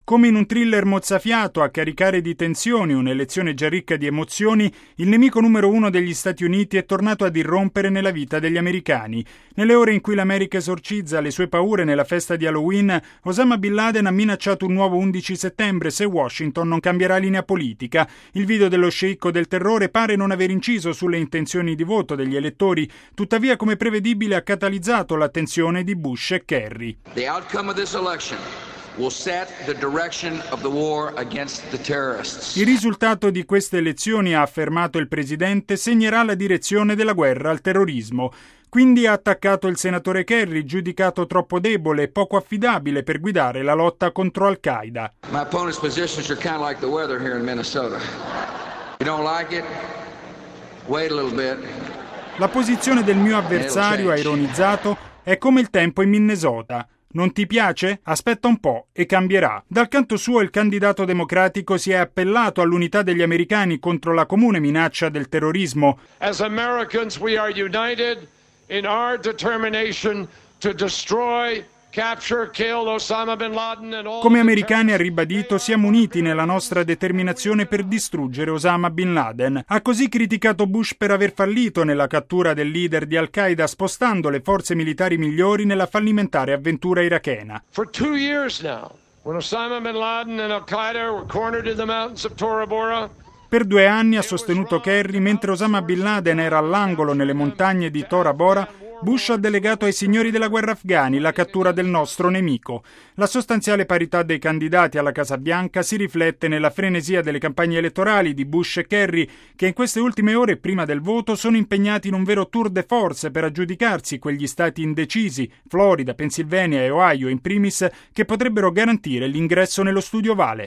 Come in un thriller mozzafiato, a caricare di tensioni un'elezione già ricca di emozioni, il nemico numero uno degli Stati Uniti è tornato ad irrompere nella vita degli americani. Nelle ore in cui l'America esorcizza le sue paure nella festa di Halloween, Osama Bin Laden ha minacciato un nuovo 11 settembre se Washington non cambierà linea politica. Il video dello sceicco del terrore pare non aver inciso sulle intenzioni di voto degli elettori, tuttavia come prevedibile ha catalizzato l'attenzione di Bush e Kerry. The outcome of this election will set the direction of the war against the terrorists. Il risultato di queste elezioni, ha affermato il presidente, segnerà la direzione della guerra al terrorismo. Quindi ha attaccato il senatore Kerry, giudicato troppo debole e poco affidabile per guidare la lotta contro Al-Qaeda. My opponent's positions are kind of like the weather here in Minnesota. You don't like it? Wait a little bit. La posizione del mio avversario, ha ironizzato, è come il tempo in Minnesota. Non ti piace? Aspetta un po' e cambierà. Dal canto suo il candidato democratico si è appellato all'unità degli americani contro la comune minaccia del terrorismo. As Americans we are united in our determination to destroy, capture, kill Osama Bin Laden and all. Come americani, ha ribadito, siamo uniti nella nostra determinazione per distruggere Osama Bin Laden. Ha così criticato Bush per aver fallito nella cattura del leader di Al-Qaeda, spostando le forze militari migliori nella fallimentare avventura irachena. For 2 years now, when Osama Bin Laden and Al-Qaeda were cornered in the mountains of Tora Bora. Per 2 anni, ha sostenuto Kerry, mentre Osama Bin Laden era all'angolo nelle montagne di Tora Bora, Bush ha delegato ai signori della guerra afghani la cattura del nostro nemico. La sostanziale parità dei candidati alla Casa Bianca si riflette nella frenesia delle campagne elettorali di Bush e Kerry, che in queste ultime ore prima del voto sono impegnati in un vero tour de force per aggiudicarsi quegli stati indecisi, Florida, Pennsylvania e Ohio in primis, che potrebbero garantire l'ingresso nello studio ovale.